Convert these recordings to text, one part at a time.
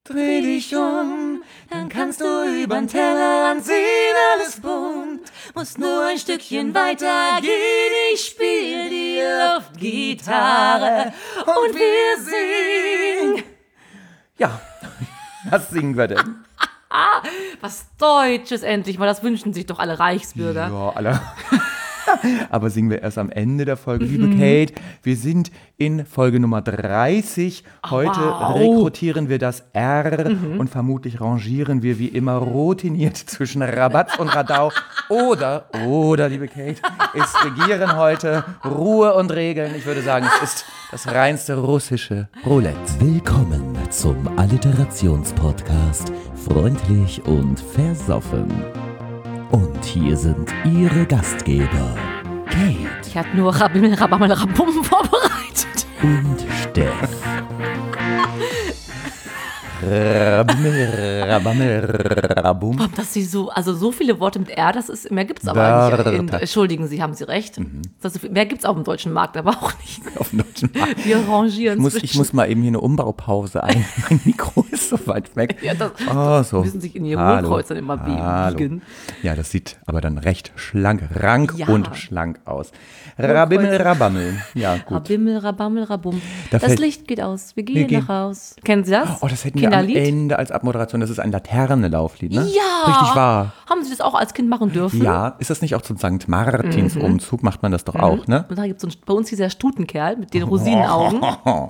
dreh dich um, dann kannst du übern Tellerrand sehen, alles bunt. Musst nur ein Stückchen weiter gehen, ich spiel die Luftgitarre und wir singen. Ja, was singen wir denn? Was Deutsches endlich mal, das wünschen sich doch alle Reichsbürger. Ja, alle. Aber singen wir erst am Ende der Folge, liebe Kate. Wir sind in Folge Nummer 30. Heute rekrutieren wir das R und vermutlich rangieren wir wie immer routiniert zwischen Rabatz und Radau. Oder, liebe Kate, es regieren heute Ruhe und Regeln. Ich würde sagen, es ist das reinste russische Roulette. Willkommen zum Alliterationspodcast Freundlich und Versoffen. Und hier sind Ihre Gastgeber, Kate Ich hatte nur Rabimmel, Rabammel, Rabum vorbereitet. und Steff. Rabum. Dass sie so viele Worte mit R, mehr gibt's aber Wörter. nicht. Entschuldigen Sie, haben Sie recht. Mehr gibt's auf dem deutschen Markt, aber auch nicht. Auf dem deutschen Markt. Wir rangieren Ich muss mal eben hier eine Umbaupause ein. Mein Mikro ist so weit weg. Ja, das So. müssen sich in ihr Hallo. Hohlkreuz dann immer biegen. Ja, das sieht aber dann recht rank Ja. und schlank aus. Rabimmel, Rabammel. Ja, gut. Rabimmel, Rabammel, Rabum. Da Das fällt- Licht geht aus, wir gehen gehen- nach Haus. Kennen Sie das? Oh, das hätten wir am Kinderlied? Ende als Abmoderation. Das ist ein Laternenlauflied, ne? Ja! Richtig wahr. Haben Sie das auch als Kind machen dürfen? Ja, ist das nicht auch zum St. Martins Umzug? Macht man das doch auch, ne? Und da gibt es bei uns dieser Stutenkerl mit den Rosinenaugen.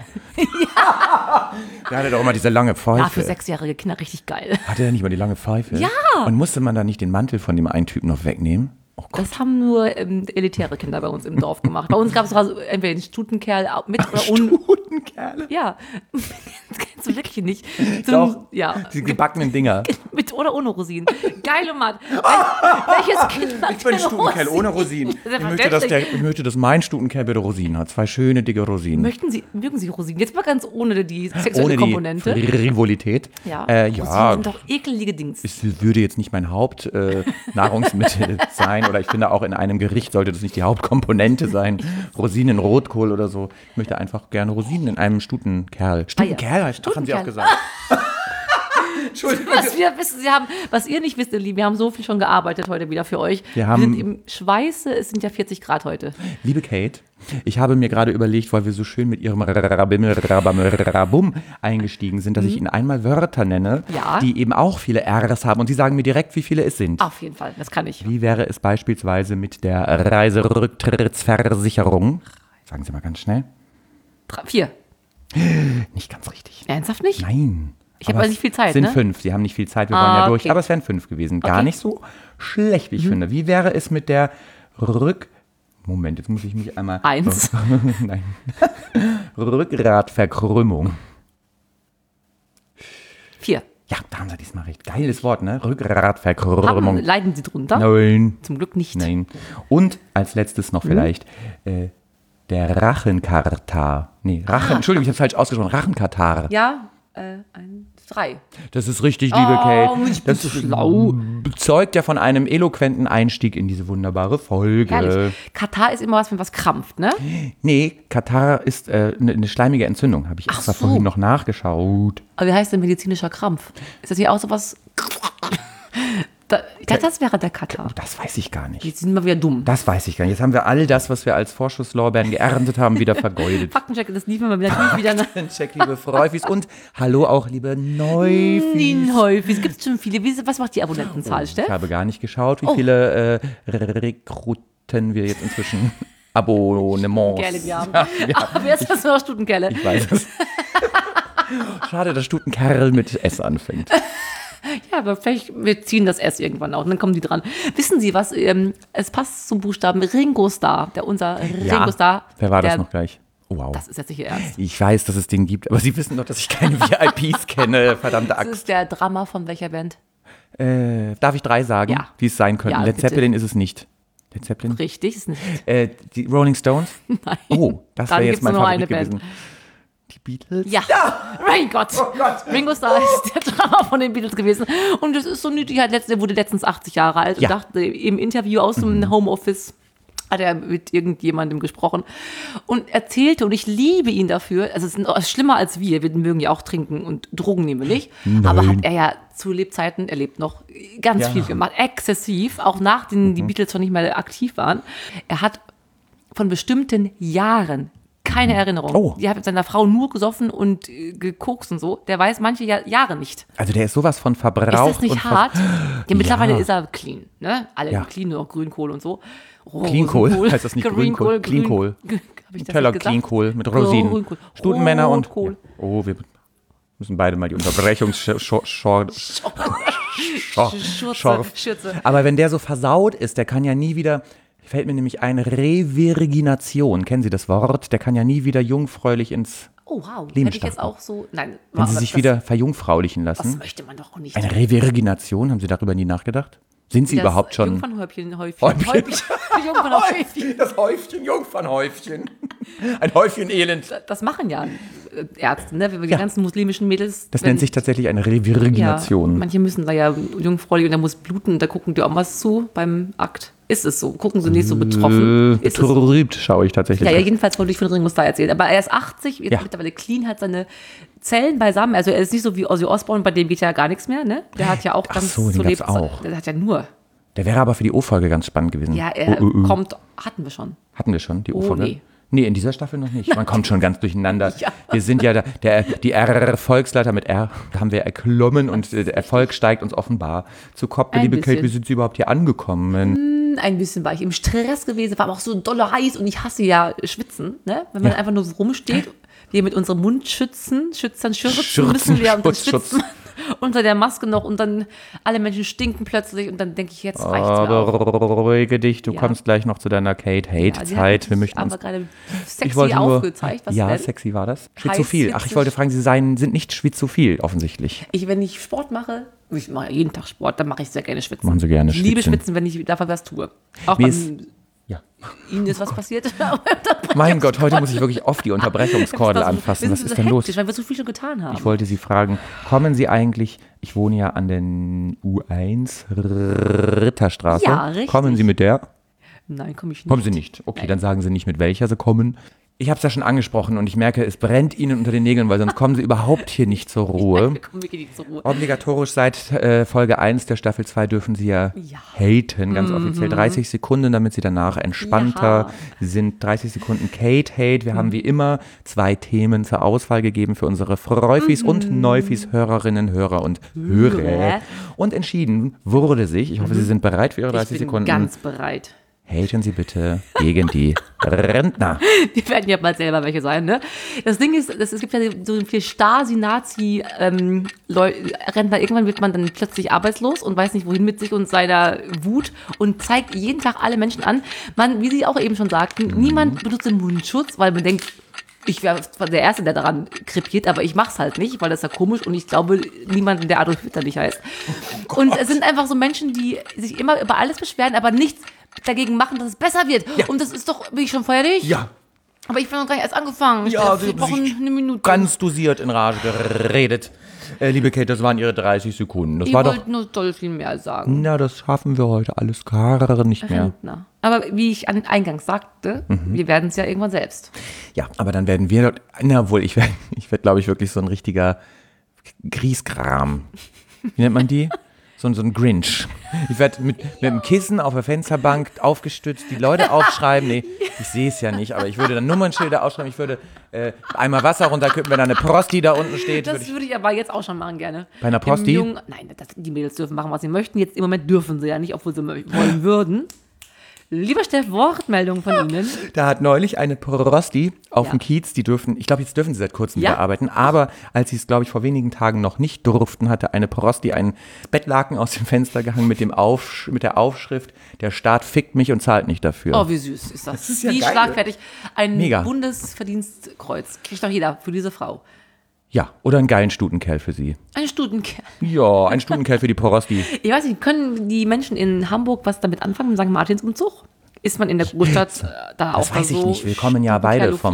Der hatte doch immer diese lange Pfeife. Ja, für 6-jährige Kinder richtig geil. Hatte er nicht mal die lange Pfeife? Ja. Und musste man da nicht den Mantel von dem einen Typen noch wegnehmen? Oh Gott. Das haben nur elitäre Kinder bei uns im Dorf gemacht. Bei uns gab es also entweder den Stutenkerl mit oder ohne. Stutenkerle. Ja, das kennst du wirklich nicht. Doch, Ja, die gebackenen Dinger. mit oder ohne Rosinen. Geile Mann. Welches Kind hat Ich bin denn Stutenkerl ohne Rosinen. Ich möchte, dass mein Stutenkerl bitte Rosinen hat. 2 schöne, dicke Rosinen. Mögen Sie Rosinen? Jetzt mal ganz ohne die sexuelle Ohne Komponente. die Frivolität. Ja, Ja, Rosinen sind doch ekelige Dings. es würde jetzt nicht mein Hauptnahrungsmittel sein. Oder ich finde auch in einem Gericht sollte das nicht die Hauptkomponente sein. Rosinen, Rotkohl oder so. Ich möchte einfach gerne Rosinen in einem Stutenkerl. Stutenkerl heißt, haben Sie auch gesagt. Entschuldigung. Was ihr nicht wisst, ihr Lieben, wir haben so viel schon gearbeitet heute wieder für euch. Wir haben- sind im Schweiße, es sind ja 40 Grad heute. Liebe Kate, ich habe mir gerade überlegt, weil wir so schön mit ihrem Rabimmel, Rabammel, Rabum eingestiegen sind, dass ich Ihnen einmal Wörter nenne, Ja. die eben auch viele R's haben. Und Sie sagen mir direkt, wie viele es sind. Auf jeden Fall, das kann ich. Wie wäre es beispielsweise mit der Reiserücktrittsversicherung? Sagen Sie mal ganz schnell. 4. Nicht ganz richtig. Ernsthaft nicht? Nein. Ich habe Aber also nicht viel Zeit, Es sind ne? 5. Sie haben nicht viel Zeit, wir wollen ja durch. Okay. Aber es wären 5 gewesen. Gar Okay. nicht so schlecht, wie ich finde. Wie wäre es mit der Moment, jetzt muss ich mich einmal... 1. Nein. Rückgratverkrümmung. 4. Ja, da haben Sie diesmal recht. Geiles Wort, ne? Rückgratverkrümmung. Leiden Sie drunter? Nein. Zum Glück nicht. Nein. Und als letztes noch vielleicht der Rachenkatar. Nee, Entschuldigung, ich habe es falsch ausgesprochen. Rachenkatar. Ja, 3. Das ist richtig, liebe Kate. ich bin Das ist schlau. zeugt ja von einem eloquenten Einstieg in diese wunderbare Folge. Herrlich. Katar ist immer was, wenn was krampft, ne? Nee, Katar ist eine schleimige Entzündung. Habe ich Ach extra so. vorhin noch nachgeschaut. Aber wie heißt denn medizinischer Krampf? Ist das hier auch sowas? Ich dachte, das wäre der Katar. Das weiß ich gar nicht. Jetzt sind wir wieder dumm. Das weiß ich gar nicht. Jetzt haben wir all das, was wir als Vorschusslorbeeren geerntet haben, wieder vergeudet. Faktencheck, das liefern wir natürlich wieder nach. Check, liebe Freufis. Und hallo auch, liebe Neufis. Häufig. Es gibt schon viele. Was macht die Abonnentenzahl, Steff? Ich habe gar nicht geschaut, wie viele Rekruten wir jetzt inzwischen Abonnements. Kerle, wir haben. Ja, Aber wer ist das noch Stutenkerle? ich weiß es. Schade, dass Stutenkerl mit S anfängt. Ja, aber vielleicht, wir ziehen das S irgendwann auch und dann kommen die dran. Wissen Sie was, es passt zum Buchstaben Ringo Starr, Ringo Starr. Wer war das der- noch gleich? Oh, wow. Das ist jetzt nicht Ihr Ernst. Ich weiß, dass es den gibt, aber Sie wissen doch, dass ich keine VIPs kenne, verdammte Das Axt. ist der Drummer von welcher Band? Darf ich 3 sagen, Ja. wie es sein könnten? Ja, Led bitte. Zeppelin ist es nicht. Led Zeppelin? Richtig, ist nicht. Die Rolling Stones? Nein. Oh, das Dann wäre jetzt gibt's mein nur Favorit eine Band. gewesen. Die Beatles? Ja, mein Gott. Ringo Starr ist der Drummer von den Beatles gewesen. Und es ist so nötig, er wurde letztens 80 Jahre alt und Ja. dachte im Interview aus dem Homeoffice, hat er mit irgendjemandem gesprochen und erzählte, und ich liebe ihn dafür, also es ist schlimmer als wir mögen ja auch trinken und Drogen nehmen wir nicht, aber hat er ja zu Lebzeiten, er lebt noch, ganz viel gemacht, exzessiv, auch nachdem die Beatles schon nicht mehr aktiv waren. Er hat von bestimmten Jahren keine Erinnerung. Oh. Die hat mit seiner Frau nur gesoffen und gekokst und so. Der weiß manche Jahre nicht. Also der ist sowas von verbraucht. Ist das nicht hart? Ja, mittlerweile ist er clean. Ne? Alle clean, nur noch Grünkohl und so. Cleankohl, heißt das nicht Grünkohl? Cleankohl. Teller Cleankohl mit Rosinen. Grünkohl. Stutenmänner und... Rotkohl. Oh, wir müssen beide mal die Schürze. Aber wenn der so versaut ist, der kann ja nie wieder... Fällt mir nämlich ein, Revirgination. Kennen Sie das Wort? Der kann ja nie wieder jungfräulich ins Oh, wow. Leben Hätte ich jetzt starten. auch so... Nein. Wenn Sie sich wieder verjungfraulichen Das lassen. möchte man doch auch nicht. Eine Revirgination, haben Sie darüber nie nachgedacht? Sind Sie überhaupt schon... Jungfernhäufchen. Jungfernhäufchen. Das Häufchen, Jungfernhäufchen. Ein Häufchen Elend. Das machen ja Ärzte, ne? Die ganzen muslimischen Mädels. Das nennt sich tatsächlich eine Revirgination. Ja, manche müssen da ja jungfräulich und da muss bluten und da gucken die auch was zu beim Akt. Ist es so? Gucken Sie nicht so betroffen? Ist es so? Betrübt schaue ich tatsächlich. Ja, jedenfalls wollte ich von Ringo Starr erzählen. Aber er ist 80, jetzt mittlerweile clean, hat seine Zellen beisammen. Also er ist nicht so wie Ozzy Osbourne, bei dem geht ja gar nichts mehr. Ne? Der hat ja auch ganz so, den gab's auch. Der hat ja nur. Der wäre aber für die O-Folge ganz spannend gewesen. Ja, er kommt, hatten wir schon. Hatten wir schon die O-Folge? Nee. Nee, in dieser Staffel noch nicht. Man kommt schon ganz durcheinander. Ja. Wir sind ja die R-Volksleiter mit R, da haben wir erklommen und der Erfolg steigt uns offenbar zu Kopf. Liebe Kate, wie sind Sie überhaupt hier angekommen? Ein bisschen war ich im Stress gewesen, war aber auch so dolle heiß und ich hasse ja Schwitzen, ne? Wenn man einfach nur so rumsteht, wir mit unserem Mundschützen müssen wir und dann schwitzt man unter der Maske noch und dann alle Menschen stinken plötzlich und dann denke ich, jetzt reicht's mir auch. Ruhige dich, du kommst gleich noch zu deiner Kate-Hate-Zeit. Wir möchten uns... aber gerade sexy aufgezeigt. Was ja, denn? sexy war das. Schwizophil. Ach, ich wollte fragen, Sie sind nicht schwizophil, offensichtlich. Wenn ich Sport mache, ich mache ja jeden Tag Sport, dann mache ich sehr gerne Schwitzen. Machen Sie gerne Ich liebe Schwitzen. Schwitzen, wenn ich davon was tue. Auch Ja. Ihnen ist was passiert. Mein Gott, heute muss ich wirklich oft die Unterbrechungskordel anfassen. Was ist denn los? Weil wir so viel schon getan haben. Ich wollte Sie fragen, kommen Sie eigentlich, ich wohne ja an der U1 Ritterstraße. Ja, richtig. Kommen Sie mit der? Nein, komme ich nicht. Kommen Sie nicht. Okay, dann sagen Sie nicht, mit welcher Sie kommen. Ich habe es ja schon angesprochen und ich merke, es brennt Ihnen unter den Nägeln, weil sonst kommen Sie überhaupt hier nicht zur Ruhe. Wir kommen wirklich nicht zur Ruhe. Obligatorisch seit Folge 1 der Staffel 2 dürfen Sie ja haten, ganz offiziell. 30 Sekunden, damit Sie danach entspannter sind. 30 Sekunden Kate-Hate. Wir haben wie immer 2 Themen zur Auswahl gegeben für unsere Freufis und Neufis, Hörerinnen, Hörer und Hörer. Und entschieden wurde sich, ich hoffe, Sie sind bereit für Ihre 30 Sekunden. Ich bin ganz bereit. Haten Sie bitte gegen die Rentner. Die werden ja bald selber welche sein, ne? Das Ding ist, es gibt ja so viel Stasi-Nazi-Rentner. Irgendwann wird man dann plötzlich arbeitslos und weiß nicht, wohin mit sich und seiner Wut und zeigt jeden Tag alle Menschen an. Man, wie Sie auch eben schon sagten, niemand benutzt den Mundschutz, weil man denkt, ich wäre der Erste, der daran krepiert, aber ich mach's halt nicht, weil das ist ja komisch und ich glaube, niemanden, der Adolf Hitler nicht heißt. Und es sind einfach so Menschen, die sich immer über alles beschweren, aber nichts dagegen machen, dass es besser wird. Ja. Und das ist doch, bin ich schon fertig? Ja. Aber ich bin noch gar nicht erst angefangen. Wir brauchen eine Minute. Ganz dosiert in Rage geredet. Liebe Kate, das waren Ihre 30 Sekunden. Ich wollte nur doll viel mehr sagen. Na, das schaffen wir heute alles gar nicht mehr. Rentner. Aber wie ich eingangs sagte, wir werden es ja irgendwann selbst. Ja, aber dann werden wir, ich werde, glaube ich, wirklich so ein richtiger Griesgram. Wie nennt man die? So ein Grinch. Ich werde mit einem Kissen auf der Fensterbank aufgestützt, die Leute aufschreiben. Nee, ich sehe es ja nicht, aber ich würde dann Nummernschilder aufschreiben. Ich würde einmal Wasser runterkippen, wenn da eine Prosti da unten steht. Das würde ich aber jetzt auch schon machen gerne. Bei einer Prosti? Nein, die Mädels dürfen machen, was sie möchten. Jetzt im Moment dürfen sie ja nicht, obwohl sie wollen würden. Lieber Steff, Wortmeldung von Ihnen. Da hat neulich eine Prosti auf dem Kiez, ich glaube, jetzt dürfen sie seit kurzem wieder arbeiten, aber als sie es, glaube ich, vor wenigen Tagen noch nicht durften, hatte eine Prosti einen Bettlaken aus dem Fenster gehangen mit der Aufschrift, der Staat fickt mich und zahlt nicht dafür. Oh, wie süß ist das. Das ist ja wie geil. schlagfertig. Ein Mega. Bundesverdienstkreuz. Kriegt doch jeder für diese Frau. Ja, oder einen geilen Stutenkerl für sie. Ein Stutenkerl. Ja, ein Stutenkerl für die Prosti. Ich weiß nicht, können die Menschen in Hamburg was damit anfangen, im St. Martinsumzug? Ist man in der Großstadt da auch so? Das weiß ich nicht, wir kommen ja beide vom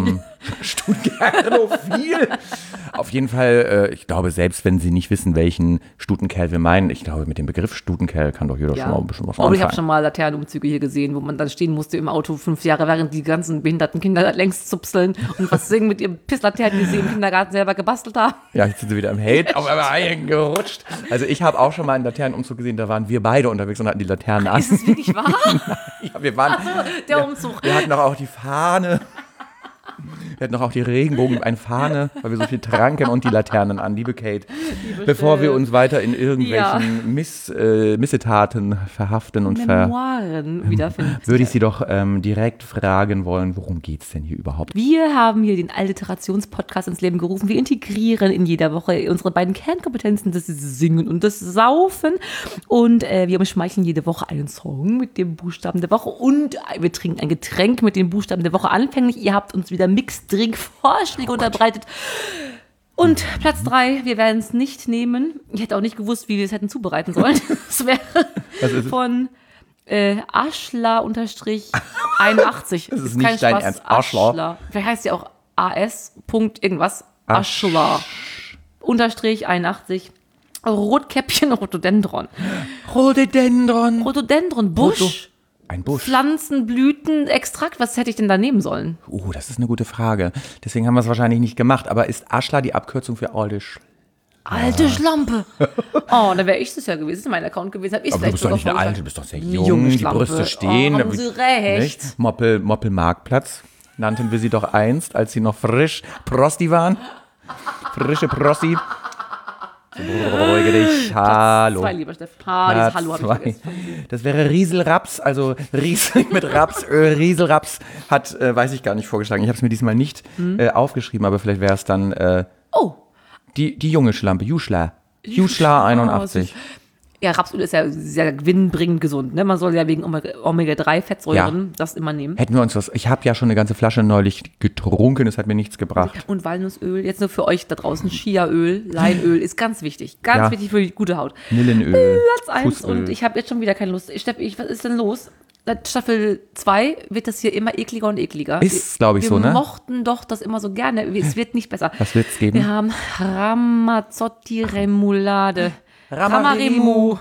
Stutenkerlophil. Auf jeden Fall, ich glaube, selbst wenn Sie nicht wissen, welchen Stutenkerl wir meinen, ich glaube, mit dem Begriff Stutenkerl kann doch jeder schon mal ein bisschen was Aber ich anfangen. habe schon mal Laternenumzüge hier gesehen, wo man dann stehen musste im Auto 5 Jahre, während die ganzen behinderten Kinder längst zupseln und was singen mit ihren Pisslaternen, die sie im Kindergarten selber gebastelt haben. Ja, jetzt sind Sie wieder im Hate, aber eingerutscht. Also ich habe auch schon mal einen Laternenumzug gesehen, da waren wir beide unterwegs und hatten die Laternen an. Ist es wirklich wahr? Ja, wir waren, Der Umzug. wir hatten doch auch die Fahne. Wir hatten noch auch die Regenbogen, eine Fahne, weil wir so viel tranken und die Laternen an, liebe Kate. Bevor wir uns weiter in irgendwelchen Missetaten verhaften und Memoiren wiederfinden. würde ich Sie doch direkt fragen wollen, worum geht es denn hier überhaupt? Wir haben hier den Alliterationspodcast ins Leben gerufen. Wir integrieren in jeder Woche unsere beiden Kernkompetenzen, das Singen und das Saufen. Und wir umschmeicheln jede Woche einen Song mit dem Buchstaben der Woche und wir trinken ein Getränk mit den Buchstaben der Woche. Anfänglich, ihr habt uns wieder Mixed-Drink-Vorschläge unterbreitet. Und Platz 3, wir werden es nicht nehmen. Ich hätte auch nicht gewusst, wie wir es hätten zubereiten sollen. Es wäre von Aschler-81. Das ist nicht dein Ernst. Aschler. Vielleicht heißt sie auch AS. Punkt irgendwas. Aschler. Unterstrich 81. Rotkäppchen, Rhododendron. Rhododendron. Rhododendron, Busch. Ein Busch. Pflanzenblütenextrakt, was hätte ich denn da nehmen sollen? Das ist eine gute Frage. Deswegen haben wir es wahrscheinlich nicht gemacht. Aber ist Aschler die Abkürzung für alte Alte Schlampe. Oh, da wäre ich das ja gewesen, ist mein Account gewesen. Aber du bist doch nicht eine alte, du bist doch sehr jung, die Schlampe. Brüste stehen. Oh, haben Sie recht. Nicht? Moppel-Marktplatz nannten wir sie doch einst, als sie noch frisch Prosti waren. Frische Prosti. Beruhige dich, hallo. Platz 2, lieber Steff. Dieses Hallo habe ich vergessen. Das wäre Rieselraps, also Riesling mit Rapsöl. Rieselraps hat, weiß ich gar nicht, vorgeschlagen. Ich habe es mir diesmal nicht aufgeschrieben, aber vielleicht wäre es dann die junge Schlampe, Juschla 81. Ja, Rapsöl ist ja sehr gewinnbringend gesund. Ne? Man soll ja wegen Omega-3-Fettsäuren das immer nehmen. Hätten wir uns ich habe ja schon eine ganze Flasche neulich getrunken, es hat mir nichts gebracht. Und Walnussöl, jetzt nur für euch da draußen, Chiaöl, Leinöl ist ganz wichtig. Ganz wichtig für die gute Haut. Millenöl. Platz 1 und ich habe jetzt schon wieder keine Lust. Steffi, was ist denn los? Seit Staffel 2 wird das hier immer ekliger und ekliger. Ist, glaube ich, so, ne? Wir mochten doch das immer so gerne. Es wird nicht besser. Was wird's geben? Wir haben Ramazzotti Remoulade. Ramaremu.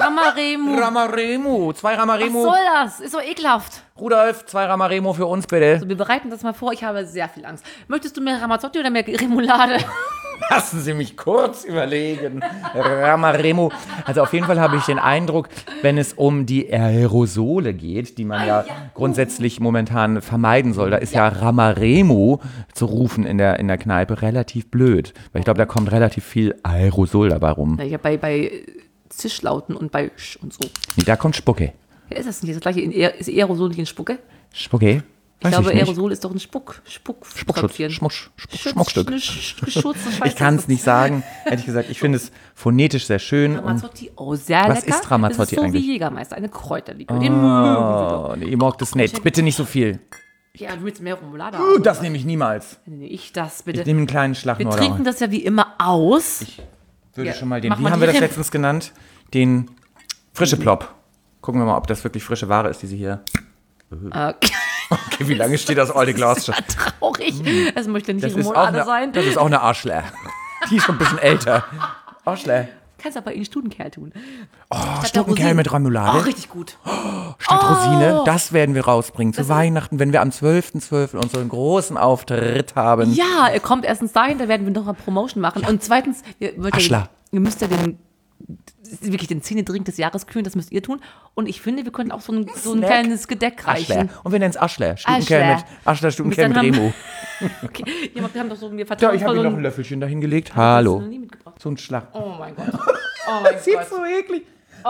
2 Ramaremu. Was soll das? Ist so ekelhaft. Rudolf, 2 Ramaremu für uns, bitte. Also wir bereiten das mal vor. Ich habe sehr viel Angst. Möchtest du mehr Ramazzotti oder mehr Remoulade? Lassen Sie mich kurz überlegen. Ramaremu. Also auf jeden Fall habe ich den Eindruck, wenn es um die Aerosole geht, die man grundsätzlich momentan vermeiden soll, da ist ja Ramaremu zu rufen in der Kneipe relativ blöd. Weil ich glaube, da kommt relativ viel Aerosol dabei rum. Ja, bei Zischlauten und bei Sch und so. Nee, da kommt Spucke. Ja, ist das nicht das gleiche? Ist Aerosol nicht ein Spucke? Spucke? Ich glaube, Aerosol ist doch ein Spuckschutz. Schmuckstück. Ich kann es nicht sagen. Ehrlich gesagt, ich finde es phonetisch sehr schön. Ramazzotti, sehr lecker. Was ist Ramazzotti das ist so eigentlich? wie Jägermeister, eine Kräuterlikör. Den mögen wir doch. Nee, ihr mag das nicht. Bitte nicht so viel. Ja, du willst mehr Remoulade haben. Das nehme ich niemals. Nee, ich das bitte. Ich nehme einen kleinen Schlag Wir nur trinken das ja wie immer aus. Ich würde Ja, schon mal den, mach wie mal haben die wir das Rem- letztens genannt? Den frische Plop. Gucken wir mal, ob das wirklich frische Ware ist, diese hier. Okay, wie lange steht das alte Glas schon? Traurig. Es möchte nicht Das die ist, auch Remoulade sein. das ist auch eine Arschler. Die ist schon ein bisschen älter. Arschler. Kannst aber in Stutenkerl tun. Oh, Statt Stutenkerl der mit Rosinen. Remoulade. Oh, richtig gut. Statt Rosine, das werden wir rausbringen. Zu Weihnachten, wenn wir am 12.12. unseren großen Auftritt haben. Ja, er kommt erstens dahin, da werden wir noch eine Promotion machen. Und zweitens, ihr Aschler. müsst ja wirklich den Zähnedrink des Jahres kühlen, das müsst ihr tun. Und ich finde, wir können auch so ein Snack. kleines Gedeck reichen. Aschler. Und wir nennen es Aschler. Stutenkerl mit Remo. Okay, ja, wir haben doch so, wir Ja, vertrauen ich habe so hier noch ein- ein Löffelchen dahingelegt. Das hast du Hallo. noch nie mitgebracht. So ein Schlag. Oh mein Gott. Oh mein Sieht Gott. so eklig.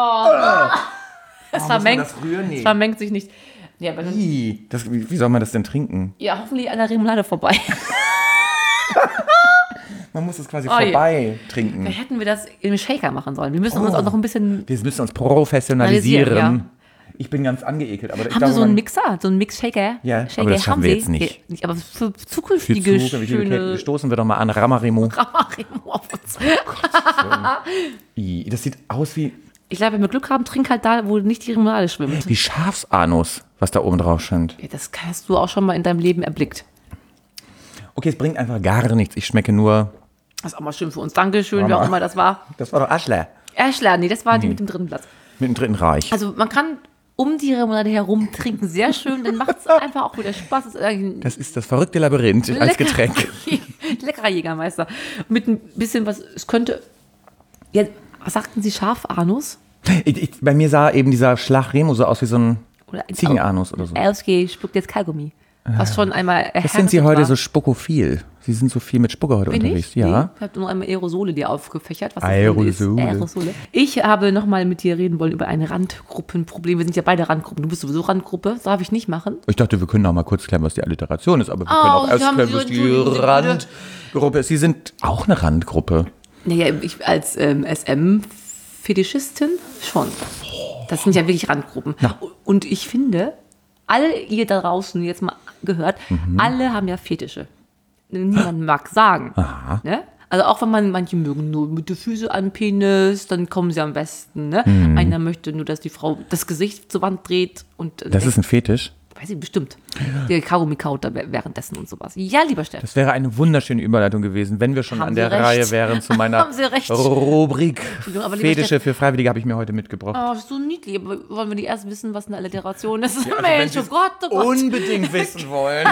Es vermengt, das rühren? Nee. es vermengt sich nicht. Ja, aber dann, Wie soll man das denn trinken? ja, hoffentlich an der Remoulade vorbei. Man muss es quasi Oh je. vorbei trinken. Vielleicht hätten wir das im Shaker machen sollen. Wir müssen uns auch noch ein bisschen... Wir müssen uns professionalisieren. Ja. Ich bin ganz angeekelt. Aber ich Haben glaube, Sie so einen Mixer? So einen Mix-Shaker? Ja, Shaker aber das schaffen haben wir Sie? jetzt nicht. Ja, aber für Für zukünftige Zug, schöne... stoßen wir doch mal an. Ramaremo. Ramaremo auf uns. Das sieht aus wie Ich glaube, wenn wir Glück haben, trink halt da, wo nicht die Remoulade schwimmt. Schafsanus, was da oben drauf stand. Ja, das hast du auch schon mal in deinem Leben erblickt. Okay, es bringt einfach gar nichts. Ich schmecke nur... Das ist auch mal schön für uns. Dankeschön, wer auch immer das war. Das war doch Aschler. Ashler, nee, das war die mit dem dritten Platz. Mit dem Dritten Reich. Also man kann um die Remoulade herum trinken, sehr schön. Dann macht es einfach auch wieder Spaß. Das ist das verrückte Labyrinth als Getränk. Leckerer Jägermeister. Mit ein bisschen was, es könnte, ja, was sagten Sie, Schafanus? Bei mir sah eben dieser Schlagremo so aus wie so ein Oder ein Ziegenanus oder so. LSG spuckt jetzt Kaugummi. Was schon einmal Das sind Sie erhärtet heute war. so spukophil. Sie sind so viel mit Spucke heute Bin unterwegs. ich? Ja. Nee, ich habe nur einmal Aerosole dir aufgefächert. Was Aerosole. Das ist. Aerosole. Ich habe nochmal mit dir reden wollen über ein Randgruppenproblem. Wir sind ja beide Randgruppen. Du bist sowieso Randgruppe. Das darf ich nicht machen. Ich dachte, wir können noch mal kurz klären, was die Alliteration ist. Aber wir können auch Sie erst haben klären, so- was die entschuldigen Sie bitte. Randgruppe ist. Sie sind auch eine Randgruppe. Naja, ich als SM-Fetischistin schon. Das sind ja wirklich Randgruppen. Und ich finde, alle ihr da draußen jetzt mal gehört, alle haben ja Fetische. Niemand mag sagen. Ne? Also auch wenn manche mögen nur mit den Füßen an den Penis, dann kommen sie am besten. Ne? Einer möchte nur, dass die Frau das Gesicht zur Wand dreht. Und Das ist ein Fetisch. weiß ich bestimmt. Der Kaugummi kaut da währenddessen und sowas. Ja, lieber Steff. Das wäre eine wunderschöne Überleitung gewesen, wenn wir schon Haben an Sie der recht. Reihe wären zu meiner Haben Sie recht. Rubrik aber lieber Fetische Steff- für Freiwillige habe ich mir heute mitgebracht. Oh, so niedlich. Aber wollen wir nicht erst wissen, was eine Alliteration ist? wenn Mensch, Sie oh Gott, oh Gott. Unbedingt wissen wollen.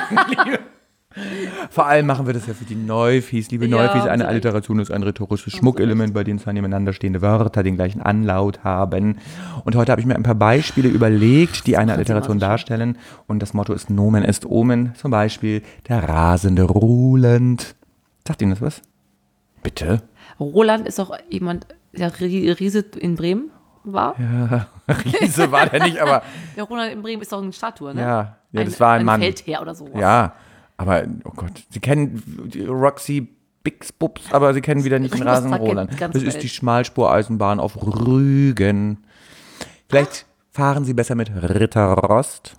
Vor allem machen wir das ja für die Neufis. Liebe Ja, Neufis, eine haben Sie Alliteration ist ein rhetorisches Schmuckelement, bei dem zwei nebeneinander stehende Wörter den gleichen Anlaut haben. Und heute habe ich mir ein paar Beispiele überlegt, die eine Alliteration darstellen. Und das Motto ist Nomen est Omen. Zum Beispiel der rasende Roland. Sagt Ihnen das was? Bitte? Roland ist auch jemand, der Riese in Bremen war. Ja, Riese war der nicht, aber Der Roland in Bremen ist doch eine Statue, ne? ja, das war ein Mann. Feldherr oder sowas. Ja, aber, oh Gott, Sie kennen die Roxy Bix Bubs, aber Sie kennen wieder nicht den Ich muss rasenden sagen, Roland. ganz Das ist Welt. die Schmalspureisenbahn auf Rügen. Vielleicht fahren Sie besser mit Ritterrost.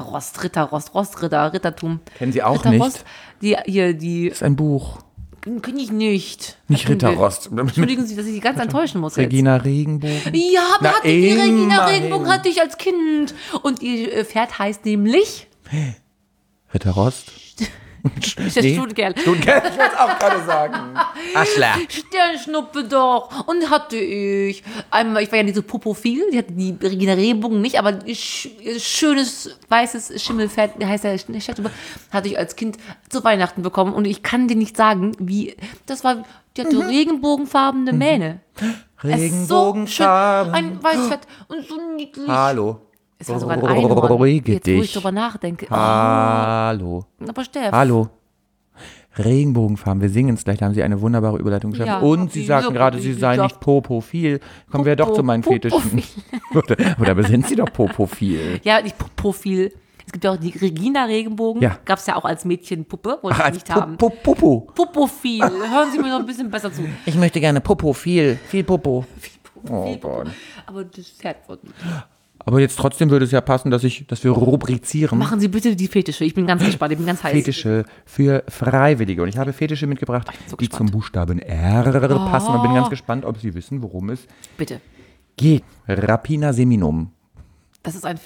Ritter, Rittertum. Kennen Sie auch Ritterrost, die Das ist ein Buch. kann ich nicht. Nicht Ritterrost. Entschuldigen Sie, dass ich Sie ganz enttäuschen muss jetzt. Regina Regenbogen. Ja, aber Na, hatte die Regina immerhin. Regenbogen hatte ich als Kind. Und ihr Pferd heißt nämlich Ritterrost? Stutenkerl. Stutenkerl, ich wollte es auch gerade sagen. Aschler. Sternschnuppe doch. Und hatte ich. Einmal, ich war ja nicht so popophil, die hatte die Regina Regenbogen nicht, aber schönes, weißes Schimmelpferd, der heißt ja Sternschnuppe, hatte ich als Kind zu Weihnachten bekommen. Und ich kann dir nicht sagen, wie, das war, die hatte regenbogenfarbene Mähne. Es ist so schön, Regenbogenfarben. ein weißes Pferd und so niedlich. Hallo. Es war sogar ein Einhorn. Ruhige Jetzt, wo ich dich. drüber nachdenke. Hallo. Aber Steff. Hallo. Regenbogenfarben, wir singen es gleich, da haben Sie eine wunderbare Überleitung geschafft. Ja, und Sie wie sagten wirklich gerade, Sie seien geschafft. nicht popophil. Kommen wir doch zu meinen Fetischen. Oder sind Sie doch popophil? Ja, nicht Profil. Es gibt ja auch die Regina Regenbogen. Ja. Gab es ja auch als Mädchenpuppe, wollte ich Als nicht haben. Popo. Popophil. Hören Sie mir noch ein bisschen besser zu. Ich möchte gerne popophil. Viel Popo. Oh Gott. Aber das Pferd wird nicht. Aber jetzt trotzdem würde es ja passen, dass wir rubrizieren. Machen Sie bitte die Fetische. Ich bin ganz gespannt. Ich bin ganz heiß. Fetische für Freiwillige. Und ich habe Fetische mitgebracht, so die gespannt. zum Buchstaben R passen. Und bin ganz gespannt, ob Sie wissen, worum es Bitte. geht. Rapina seminum. Das ist ein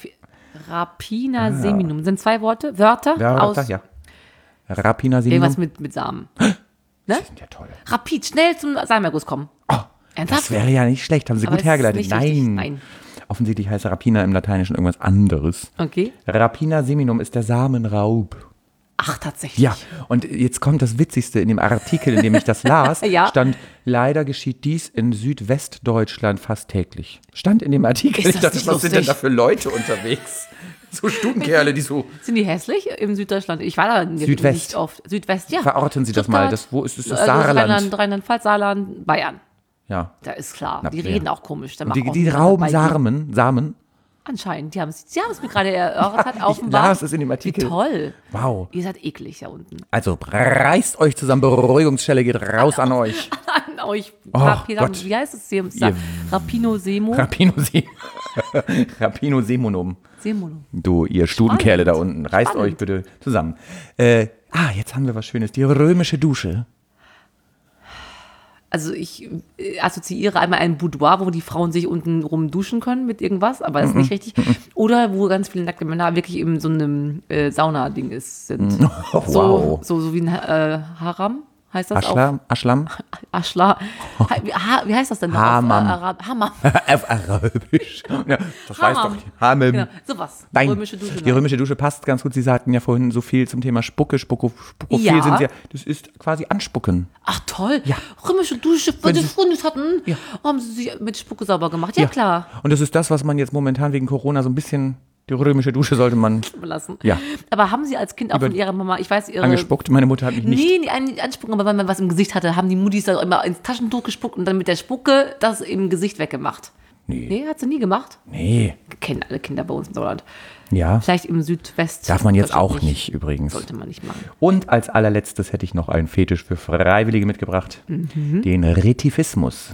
Rapina seminum. Sind zwei Wörter aus Ja. Rapina seminum. irgendwas mit Samen. Die sind ja toll. Rapid, schnell zum Samenerguss kommen. Ernsthaft? Das wäre ja nicht schlecht. Haben Sie Aber gut es ist hergeleitet. nicht richtig. Nein. Nein. Offensichtlich heißt Rapina im Lateinischen irgendwas anderes. Okay. Rapina seminum ist der Samenraub. Ach, tatsächlich. Ja, und jetzt kommt das Witzigste. In dem Artikel, in dem ich das las, Ja. stand, leider geschieht dies in Südwestdeutschland fast täglich. Stand in dem Artikel. Ist Ich das dachte, nicht was sind denn lustig? da für Leute unterwegs? So Stutenkerle, die so... Sind die hässlich im Süddeutschland? Ich war da Südwest. nicht oft. Südwest, ja. Verorten Sie das mal. Stuttgart, Wo ist das? Das also Saarland. Rheinland-Pfalz, Saarland, Bayern. Ja. Da ist klar. Na, Die ja. reden auch komisch. Da Und macht auch die niemand rauben dabei. Samen. Anscheinend. Sie haben es mir gerade erörtert. Ich Offenbar. las es in dem Artikel. Wie toll. Wow. Ihr seid eklig da unten. Also reißt euch zusammen, Beruhigungsstelle geht raus an euch. An euch. Gott. Wie heißt es? Ihr- Rapino Semo? Rapino seminum. Semono. Du, ihr Stutenkerle da unten, reißt euch bitte zusammen. Jetzt haben wir was Schönes. Die römische Dusche. Also ich assoziiere einmal ein Boudoir, wo die Frauen sich unten rum duschen können mit irgendwas, aber das ist nicht richtig. Oder wo ganz viele nackte Männer wirklich in so einem Sauna-Ding sind. Oh, wow. So wie ein Haram. Heißt das Aschlam? Aschla. Wie heißt das denn? Hammam. Hammam. Auf Arabisch. Ja, das weiß doch. Hammam. Genau, sowas. Nein, Römische Dusche. die römische Dusche passt ganz gut. Sie sagten ja vorhin so viel zum Thema Spucke. Spukophil Ja. sind sie. Das ist quasi Anspucken. Ach toll. Ja. Römische Dusche, weil die Freunde hatten, haben sie sich mit Spucke sauber gemacht. Ja, klar. Und das ist das, was man jetzt momentan wegen Corona so ein bisschen, die römische Dusche sollte man Lassen. Ja. Aber haben Sie als Kind auch von Ihrer Mama, ich weiß, Ihre... angespuckt. Meine Mutter hat mich nicht. Nee, nicht anspucken, aber wenn man was im Gesicht hatte, haben die Muttis da immer ins Taschentuch gespuckt und dann mit der Spucke das im Gesicht weggemacht. Nee, hat sie nie gemacht. Nee. Kennen alle Kinder bei uns im Sauerland. Ja. Vielleicht im Südwest. Darf man jetzt auch nicht übrigens. Sollte man nicht machen. Und als allerletztes hätte ich noch einen Fetisch für Freiwillige mitgebracht. Den Retifismus.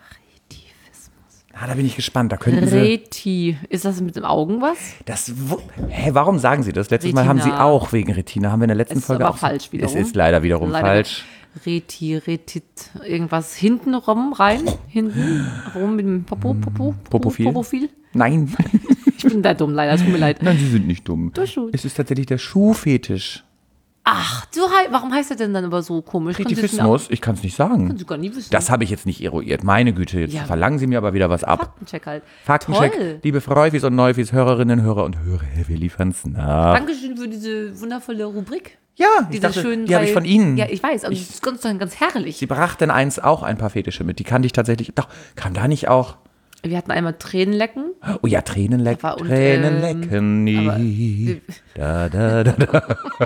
Da bin ich gespannt. Da könnten Sie. Reti. Ist das mit den Augen was? Warum sagen Sie das? Letztes Mal haben Sie Retina. auch wegen Retina. Haben wir in der letzten Es ist Folge aber auch. falsch wiederum. Es ist leider wiederum falsch. Retit, irgendwas hinten rum, rein, hinten rum mit dem Popofil. Nein. Ich bin da dumm, leider, es tut mir leid. Nein, Sie sind nicht dumm. Du schon. Es ist tatsächlich der Schuhfetisch. Ach, warum heißt er denn dann aber so komisch? Retifismus? Ich kann es nicht sagen. Kannst du gar nie wissen. Das habe ich jetzt nicht eruiert. Meine Güte, jetzt Ja. verlangen Sie mir aber wieder was ab. Faktencheck halt. Faktencheck. Toll. Liebe Freufis und Neufis, Hörerinnen, Hörer und Hörer, wir liefern's nach. Dankeschön für diese wundervolle Rubrik. Ja, ich Diese dachte, schönen die habe ich von Ihnen. Ja, ich weiß, aber das ist ganz herrlich. Sie brachten eins auch ein paar Fetische mit. Die kannte ich tatsächlich. Doch, kam da nicht auch? Wir hatten einmal Tränenlecken. Oh ja, Tränen lecken. Aber und, Tränen lecken nie. Da, da, da, da.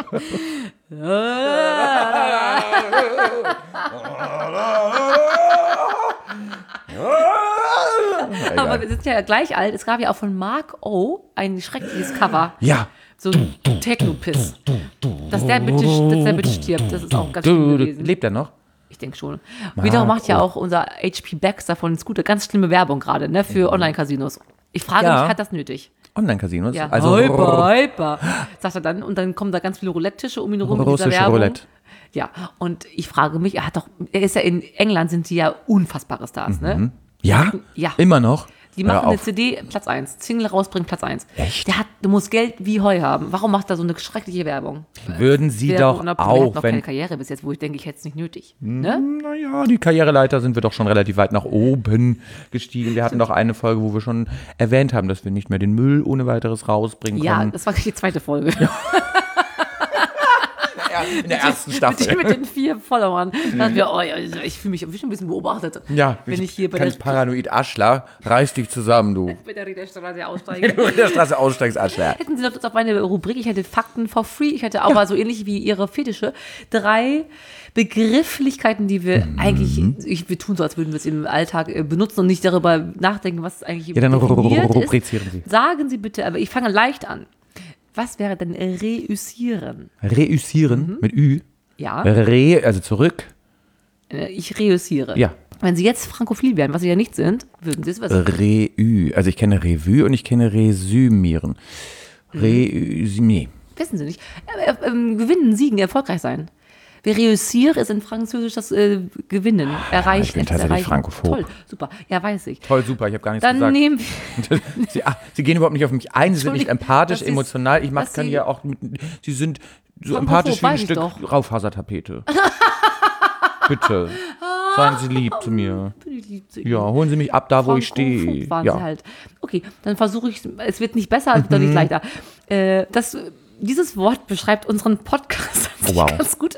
Aber wir sind ja gleich alt. Es gab ja auch von Mark O. ein schreckliches Cover. Ja. So ein Techno-Piss. Dass der bitte stirbt. Das ist auch ganz schlimm gewesen. Lebt er noch? Ich denke schon. Wiederum macht ja auch unser HP Baxter von Scooter ganz schlimme Werbung gerade, ne, für Online-Casinos. Ich frage mich, hat das nötig? Online-Casinos? Ja, Also hyper, sagt er dann. Und dann kommen da ganz viele Roulette-Tische um ihn herum mit dieser russische Werbung. Roulette. Ja, und ich frage mich, er ist ja in England, sind die ja unfassbare Stars, ne? Ja? Ja. Immer noch? Die Hör machen eine auf. CD, Platz 1. Single rausbringen, Platz 1. Echt? Der muss Geld wie Heu haben. Warum macht er so eine schreckliche Werbung? Würden Sie Der doch hat noch auch, keine wenn... Karriere bis jetzt, wo ich denke, ich hätte es nicht nötig. Ne? Naja, die Karriereleiter sind wir doch schon relativ weit nach oben gestiegen. Wir hatten doch eine Folge, wo wir schon erwähnt haben, dass wir nicht mehr den Müll ohne weiteres rausbringen Ja, können. das war die zweite Folge. In der ersten Staffel. Mit den 4 Followern. Da dachten wir, ich fühle mich schon ein bisschen beobachtet. Ja, wenn ich hier bei ganz der, paranoid Aschler, reiß dich zusammen, du. bei der Riederstraße aussteige. Du in der Straße aussteigst, Aschler. Hätten Sie doch auf meine Rubrik, ich hätte Fakten for free, ich hätte auch mal so ähnlich wie Ihre Fetische 3 Begrifflichkeiten, die wir eigentlich, wir tun so, als würden wir es im Alltag benutzen und nicht darüber nachdenken, was es eigentlich Ja, dann definiert rubrizieren Sie. ist. Sagen Sie bitte, aber ich fange leicht an. Was wäre denn reüssieren? Reüssieren mit Ü. Ja, Also zurück. ich reüssiere. Ja. Wenn Sie jetzt frankophil wären, was Sie ja nicht sind, würden Sie es wissen. Reü. Also ich kenne Revue und ich kenne Resümieren. Resümé. Wissen Sie nicht. Gewinnen, siegen, erfolgreich sein. Réussir ist in Französisch das Gewinnen, erreichen. Ich bin tatsächlich erreichen. frankophob. Toll, super. Ja, weiß ich. Toll, super, ich habe gar nichts Dann gesagt. nehmen wir... Sie gehen überhaupt nicht auf mich ein, Sie sind nicht Entschuldigung, empathisch, das ist- emotional. Ich dass kann Sie- ja auch Sie sind so Frankophob, empathisch wie ein weiß ich Stück doch. Raufasertapete. Bitte. Seien Sie lieb zu mir. Ja, holen Sie mich ab da, wo ich stehe. Frankophob waren Ja. Sie halt. Okay, dann versuche ich, es wird nicht besser, es wird doch nicht leichter. Dieses Wort beschreibt unseren Podcast an sich Wow. ganz gut.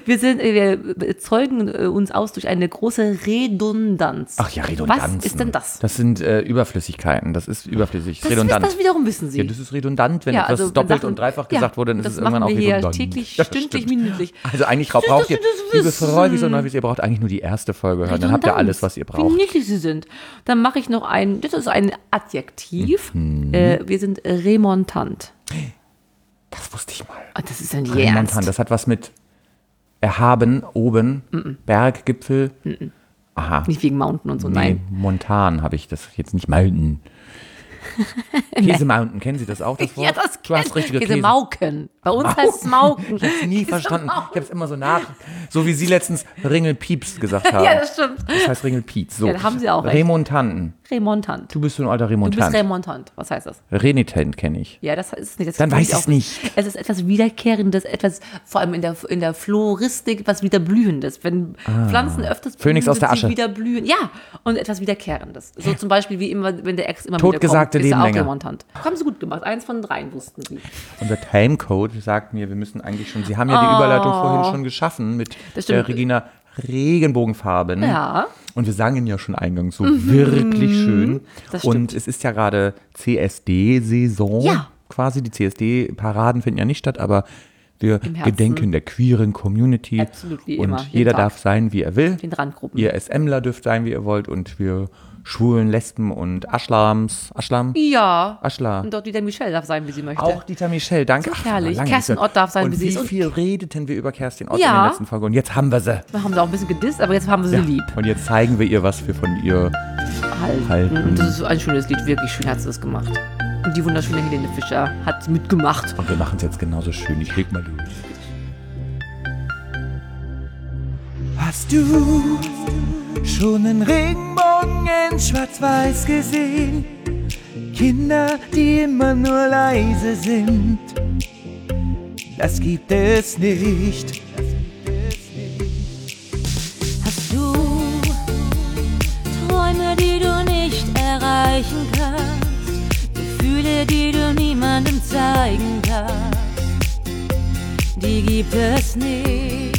Wir zeugen uns aus durch eine große Redundanz. Ach ja, Redundanzen. Was ist denn das? Das sind Überflüssigkeiten. Das ist überflüssig. Das redundant. wiederum wissen Sie. Ja, das ist redundant, wenn Ja, etwas also doppelt Sachen- und dreifach ja, gesagt wurde, dann ist das es irgendwann auch machen wir hier redundant. täglich, Ja, stündlich, stimmt. minütlich. Also eigentlich braucht ihr, dass Sie das liebe wissen. Freunde und Neues, ihr braucht eigentlich nur die erste Folge hören. Dann habt ihr Redundanz. alles, was ihr Wie braucht. niedlich Sie sind. Dann mache ich noch das ist ein Adjektiv. Wir sind remontant. Das wusste ich mal. Ah, das ist ein Remontant, Ernst. das hat was mit erhaben, oben, Berg, Gipfel. Aha. Nicht wegen Mountain und so, Nee, nein. Montan habe ich das jetzt nicht. Mountain. Käse Mountain, kennen Sie das auch, das Wort? Ja, das Du hast richtige Käse. Käsemauken. Bei uns heißt es Mauken. Ich habe es nie verstanden. Ich habe es immer so wie Sie letztens Ringelpieps gesagt haben. Ja, das stimmt. Das heißt Ringelpieps. So. Ja, da haben Sie auch recht. Remontanten. Remontant. Du bist so ein alter Du bist Remontant. Remontant. Was heißt das? Renitent kenne ich. Ja, das ist nicht. Das Dann kenn weiß ich ich's auch. nicht. Es ist etwas Wiederkehrendes, etwas, vor allem in der Floristik, was wieder Blühendes. Wenn Pflanzen öfters blühen, Phönix aus der wird sie Asche. wieder blühen. Ja, und etwas Wiederkehrendes. So zum Beispiel wie immer, wenn der Ex immer Totgesagte wieder kommt, ist er leben auch länger. Remontant. Haben Sie gut gemacht. 1 von 3 wussten Sie. Unser Timecode sagt mir, wir müssen eigentlich schon, Sie haben ja die Überleitung vorhin schon geschaffen mit Das stimmt. der Regina Regenbogenfarben. Ja. Und wir sagen ja schon eingangs so wirklich schön. Das stimmt. Und es ist ja gerade CSD-Saison. Ja. Quasi, die CSD-Paraden finden ja nicht statt, aber wir Im Herzen. gedenken der queeren Community. Absolutely, und immer, jeden jeder Tag. darf sein, wie er will. Den Randgruppen. Ihr SMler dürft sein, wie ihr wollt. Und wir Schwulen, Lesben und Aschlam? Ja. Aschla. Und dort wieder Michelle darf sein, wie sie möchte. Auch Dieter Michel, danke. So herrlich. lange Kerstin nicht so- Ott darf sein, und wie sie ist. Wie Und- viel redeten wir über Kerstin Ott Ja. in der letzten Folge? Und jetzt haben wir sie. Wir haben sie auch ein bisschen gedisst, aber jetzt haben wir sie lieb. Und jetzt zeigen wir ihr, was wir von ihr halten. Und das ist so ein schönes Lied, wirklich schön hat sie das gemacht. Und die wunderschöne Helene Fischer hat mitgemacht. Und wir machen es jetzt genauso schön. Ich leg mal los. Hast du schon einen Regenbogen in Schwarz-Weiß gesehen? Kinder, die immer nur leise sind. Das gibt es nicht. Hast du Träume, die du nicht erreichen kannst? Gefühle, die du niemandem zeigen kannst? Die gibt es nicht.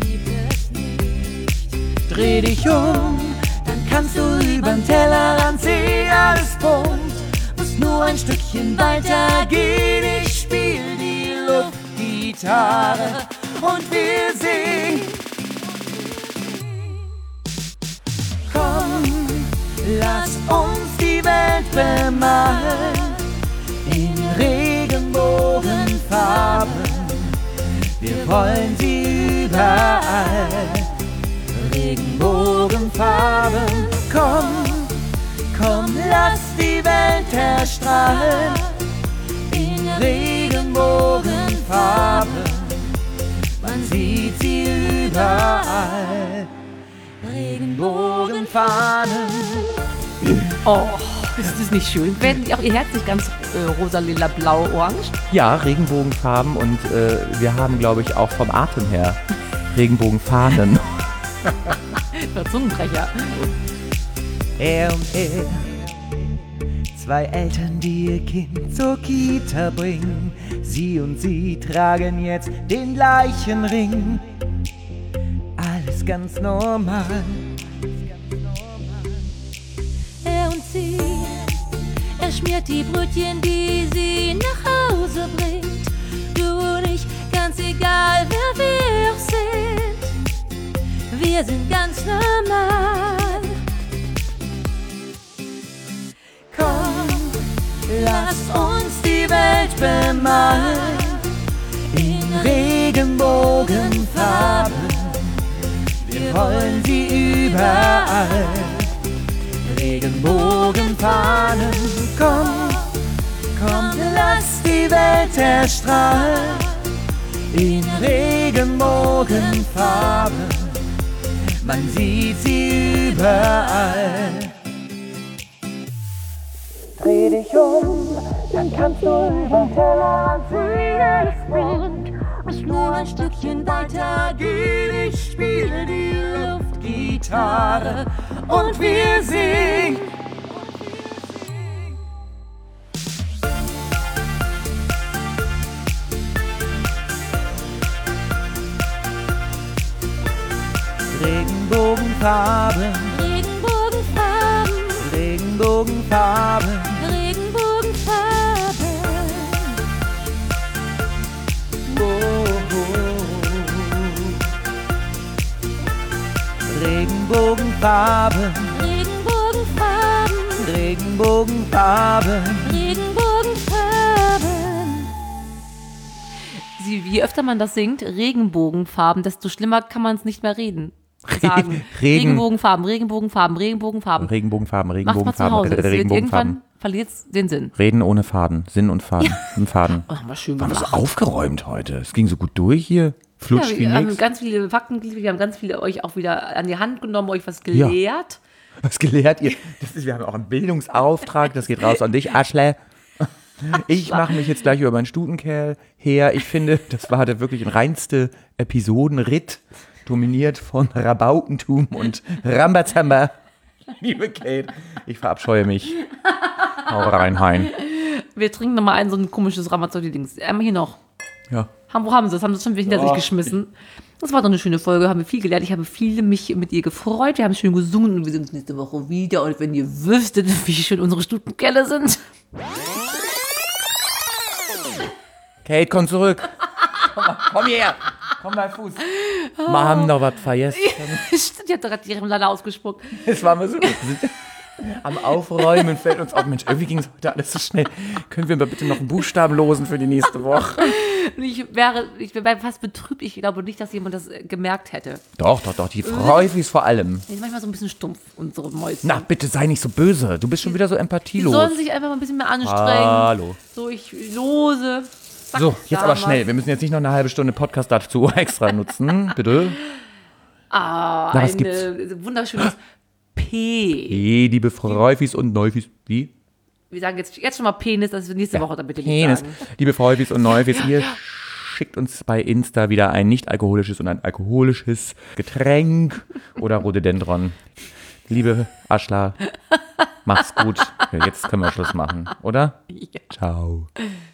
Dreh dich um, dann kannst du übern Tellerrand sehen, alles bunt. Musst nur ein Stückchen weiter gehen, ich spiel die Luftgitarre und wir singen. Komm, lass uns die Welt bemalen in Regenbogenfarben. Wir wollen sie überall. Regenbogenfarben, komm, lass die Welt erstrahlen in Regenbogenfarben. Man sieht sie überall. Regenbogenfahnen. Oh, ist das nicht schön? Werden auch ihr Herz nicht ganz rosa, lila, blau, orange? Ja, Regenbogenfarben und wir haben, glaube ich, auch vom Atem her Regenbogenfahnen. Der Zungenbrecher. Er und er, zwei Eltern, die ihr Kind zur Kita bringen. Sie und sie tragen jetzt den gleichen Ring. Alles ganz normal. Er und sie, er schmiert die Brötchen, die sie nach Hause bringt. Du und ich, ganz egal, wer wir auch sind. Wir sind ganz normal. Komm, lass uns die Welt bemalen in Regenbogenfarben. Wir wollen sie überall. Regenbogenfahnen, komm, lass die Welt erstrahlen in Regenbogenfarben. Man sieht sie überall. Dreh dich um, dann kannst du über den Tellerrand sehen, alles bunt. Muss nur ein Stückchen weiter gehen, ich spiele die Luftgitarre und wir singen. Regenbogenfarben, Regenbogenfarben, Regenbogenfarben. Regenbogenfarben. Oh, oh. Regenbogenfarben, Regenbogenfarben, Regenbogenfarben. Regenbogenfarben. Je öfter man das singt, Regenbogenfarben, desto schlimmer kann man es nicht mehr reden. sagen. Regenbogenfarben. Macht's mal zu Hause. Irgendwann verliert es den Sinn. Reden ohne Faden. Sinn und Faden. Ein Faden. Oh, haben wir schön War das gemacht. so aufgeräumt heute? Es ging so gut durch hier. Flutsch wie Wir haben nix. ganz viele Fakten, wir haben ganz viele euch auch wieder an die Hand genommen, euch was gelehrt. Was gelehrt ihr? Wir haben auch einen Bildungsauftrag. Das geht raus an dich, Aschle. Ich mache mich jetzt gleich über meinen Stutenkerl her. Ich finde, das war der wirklich ein reinste Episodenritt, dominiert von Rabaukentum und Rambazamba. Liebe Kate, ich verabscheue mich. Hau rein, Hein. Wir trinken nochmal so ein komisches Ramazzotti-Dings. Einmal hier noch. Ja. Wo haben sie es? Haben sie es schon wieder hinter sich geschmissen? Das war doch eine schöne Folge, haben wir viel gelernt. Ich habe mich mit ihr gefreut. Wir haben schön gesungen und wir sehen uns nächste Woche wieder. Und wenn ihr wüsstet, wie schön unsere Stutenkerle sind. Kate, komm zurück. Komm her. Komm mal Fuß. Wir haben noch was vergessen. Die hat gerade die Remoulade ausgespuckt. Es war mal so. Wir sind am Aufräumen fällt uns auf, Mensch, irgendwie ging es heute alles so schnell. Können wir mal bitte noch einen Buchstaben losen für die nächste Woche? Und ich wäre fast betrübt. Ich glaube nicht, dass jemand das gemerkt hätte. Doch, die Freufis vor allem. Die sind manchmal so ein bisschen stumpf, unsere Mäuse. Na, bitte sei nicht so böse. Du bist schon wieder so Die empathielos. sollen sich einfach mal ein bisschen mehr anstrengen. Hallo. So, ich lose. Zack, So, jetzt aber damals. schnell. Wir müssen jetzt nicht noch eine halbe Stunde Podcast dazu extra nutzen. Bitte. Na, was gibt's? Ein wunderschönes P. Hey, liebe Freufis und Neufis. Wie? Wir sagen jetzt schon mal Penis, dass wir nächste Woche dann bitte nicht Penis. sagen. Liebe Freufis und Neufis, ihr schickt uns bei Insta wieder ein nicht alkoholisches und ein alkoholisches Getränk oder Rhododendron. Liebe Aschler, macht's gut. Ja, jetzt können wir Schluss machen, oder? Ja. Ciao.